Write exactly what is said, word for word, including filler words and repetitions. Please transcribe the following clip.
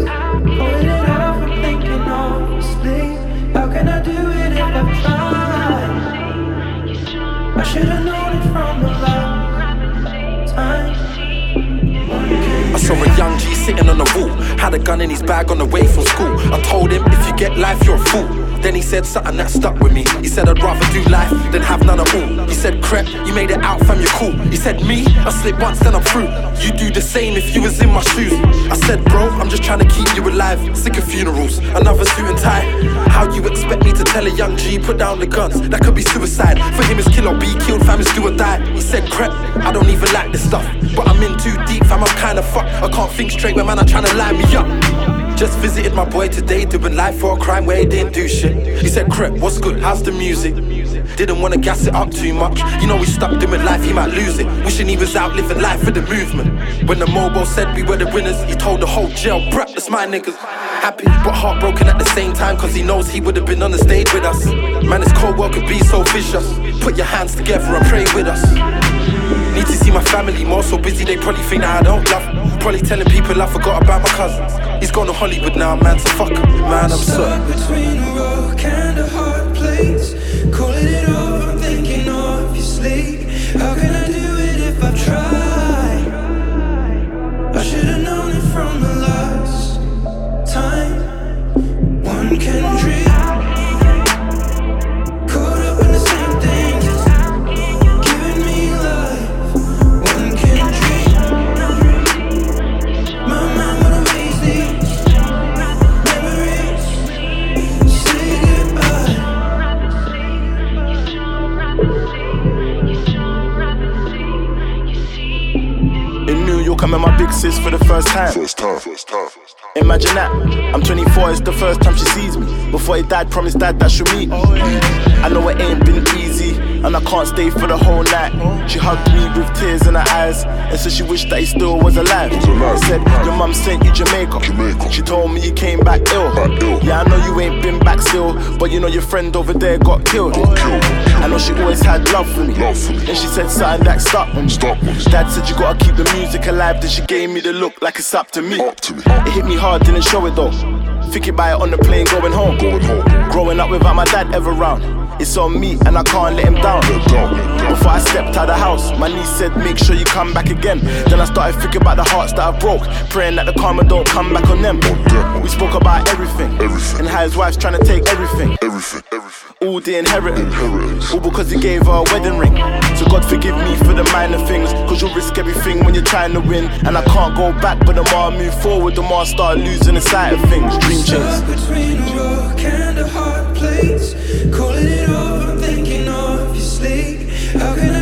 Pulling it off, I'm thinking honestly. How can I do it if I've tried? I should've known it from the last time. I saw a young G sitting on the wall, had a gun in his bag on the way from school. I told him, if you get life, you're a fool. Then he said something that stuck with me. He said, I'd rather do life than have none at all. He said, Crep, you made it out, fam, you're cool. He said, me, I slipped once, then I'm through. You do the same if you was in my shoes. I said, bro, I'm just trying to keep you alive. Sick of funerals, another suit and tie. How you expect me to tell a young G, put down the guns? That could be suicide. For him, it's kill or be killed, fam, it's do or die. He said, Crep, I don't even like this stuff, but I'm in too deep, fam, I'm kinda fucked. I can't think straight when man are trying to line me up. Just visited my boy today, doing life for a crime where he didn't do shit. He said, Crep, what's good, how's the music? Didn't wanna gas it up too much. You know he's stuck doing life, he might lose it. Wishing he was out living life for the movement. When the Mobo said we were the winners, he told the whole jail, bruh, that's my niggas. Happy but heartbroken at the same time, cause he knows he would've been on the stage with us. Man, this cold world could be so vicious. Put your hands together and pray with us. Need to see my family, more so busy they probably think that I don't love. Probably telling people I forgot about my cousins. He's gone to Hollywood now, man, so fuck him. Man, I'm sorry. Between a rock and a hard place, calling it off, I'm thinking obviously. How can I do it if I've tried? I should've known it from the last time. One can dream, caught up in the same things, giving me life. One can dream, my mind would erase these memories. Say goodbye. In New York, I met my big sis for the first time. First time, first time, first time. Imagine that, I'm twenty-four, it's the first time she sees me. Before he died, promised dad that she'll meet me. I know it ain't been easy, and I can't stay for the whole night. She hugged me with tears in her eyes, and said she wished that he still was alive. I said, your mum sent you Jamaica. Jamaica. She told me you came back ill. Back ill. Yeah, I know you ain't been back still, but you know your friend over there got killed. Got killed. I know she always had love for me. Love for me. And she said something that stopped me. Stop me. Dad said you gotta keep the music alive. Then she gave me the look like it's up to me. Up to me. It hit me hard, didn't show it though. Thinking about it on the plane going home. Going home. Growing up without my dad ever round. It's on me and I can't let him down. Let down, let down. Before I stepped out the house, my niece said make sure you come back again. Then I started thinking about the hearts that I broke, praying that the karma don't come back on them. On them. We spoke about everything, Everything. and how his wife's trying to take everything. Everything, everything. All the inheritance, Inheritance. all because he gave her a wedding ring. So God forgive me for the minor things, cause you'll risk everything when you're trying to win. And I can't go back, but the more I move forward, the more I start losing the sight of things. Dream chains. Stuck between a rock and a hard place, calling it off, I'm thinking obviously. How can I